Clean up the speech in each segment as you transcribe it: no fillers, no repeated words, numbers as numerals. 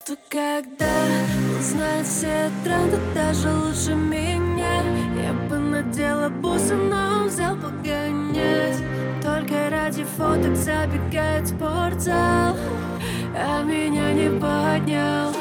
что когда узнают все тренды даже лучше меня, я бы надела бусы, но взял погонять. Только ради фоток забегает в спортзал, а меня не поднял.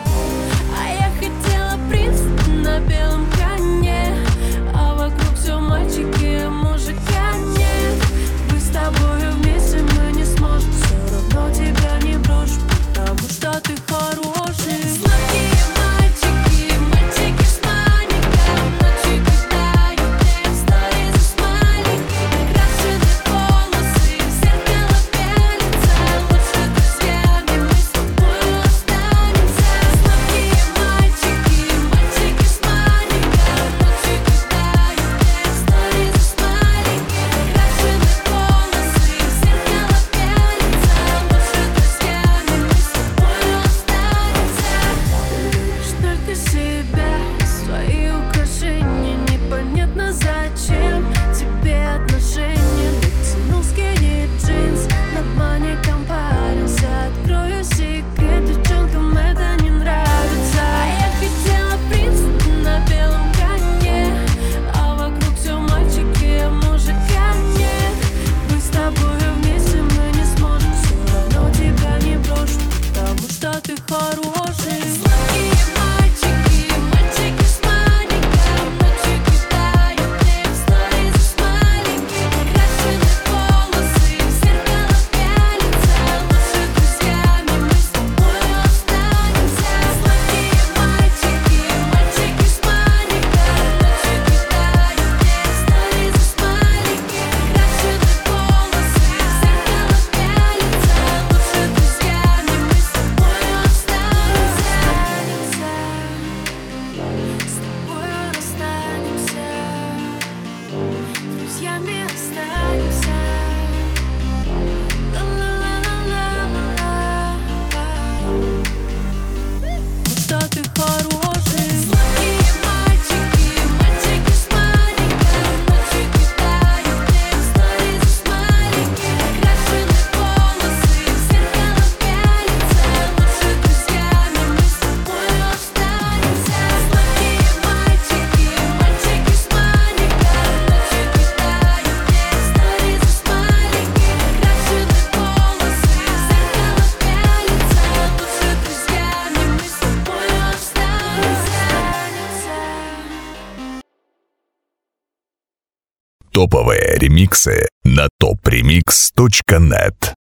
А я хотела принца на белом коне, а вокруг все мальчики, а мужика нет. Мы с тобою вместе, мы не сможем, все равно тебя не брошу, потому что ты хороший. Сладкие мальчики, мальчики с маником, ночью кидают мне истории за смайлики. Крашеные волосы, в зеркало пялятся, лучше друзьями мы с тобой останемся. Сладкие мальчики, мальчики с маником, ночью кидают мне истории за смайлики. Крашеные волосы, в зеркало пялятся, лучше друзьями мы с тобой останемся. Ты любишь только себя, свои украшения, непонятно зачем тебе отношения. Натянул скини джинс, над маником парился. Открою секрет, девчонкам это не нравится. А я хотела принца на белом коне, а вокруг все мальчики, а мужика нет. Мы с тобою вместе, мы не сможем, все равно тебя не брошу, потому что ты хороший. Сладкие мальчики, мальчики с маником, ночью кидают мне истории за смайлики. Крашеные волосы, в зеркало пялятся, лучше друзьями мы с тобой останемся. Сладкие мальчики, мальчики с маником, ночью кидают мне истории за смайлики. Крашеные волосы, в зеркало пялятся, лучше друзьями мы с тобой останемся. С тобой расстанемся, друзьями останемся. Ла-ла-ла-ла-ла-ла. Что ты хороший. Сладкие мальчики, мальчики с маником, ночью кидают мне истории за смайлики. Крашеные волосы, в зеркало пялятся, лучше друзьями мы с тобой останемся. Сладкие мальчики, мальчики с маником, ночью кидают мне истории за смайлики. Крашеные волосы, в зеркало пялятся, лучше друзьями мы с тобой останемся. Топовые ремиксы на topremix.net.